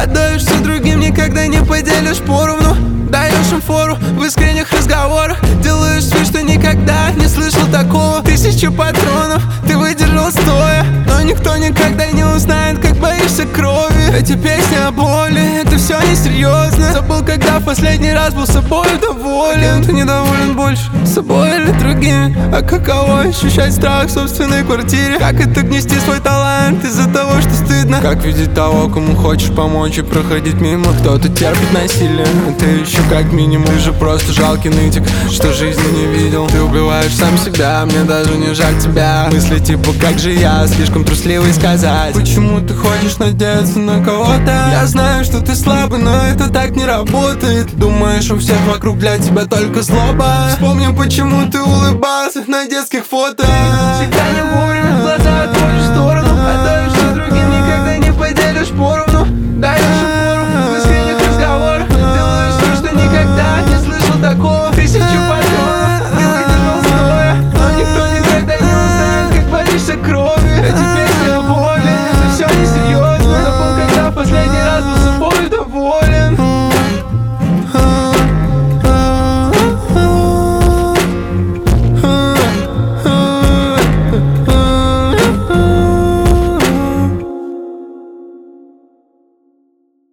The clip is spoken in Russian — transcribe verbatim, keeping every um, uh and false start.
Отдаешься другим, никогда не поделишь поровну. Даешь им фору в искренних разговорах. Делаешь вид, что никогда не слышал такого. Тысячи патронов ты выдержал стоя, но никто никогда не узнает, как боишься крови. Эти песни о боли, это все несерьезно. Забыл, когда в последний раз был собой доволен. Ты недоволен больше собой или другими? А каково ощущать страх в собственной квартире? Как это гнести свой талант из-за того, что стыдно? Как видеть того, кому хочешь помочь и проходить мимо? Кто-то терпит насилие, а ты еще как минимум. Ты же просто жалкий нытик, что жизни не видел. Ты убиваешь сам себя, мне даже не жаль тебя. Мысли типа, как же я, слишком трусливый сказать. Почему ты хочешь надеяться на кого-то? Я знаю, что ты слабый, но это так не работает. Думаешь, у всех вокруг для тебя только злоба. Вспомни, почему ты улыбался на детских фото. Всегда не вовремя в глаза отводишь в сторону.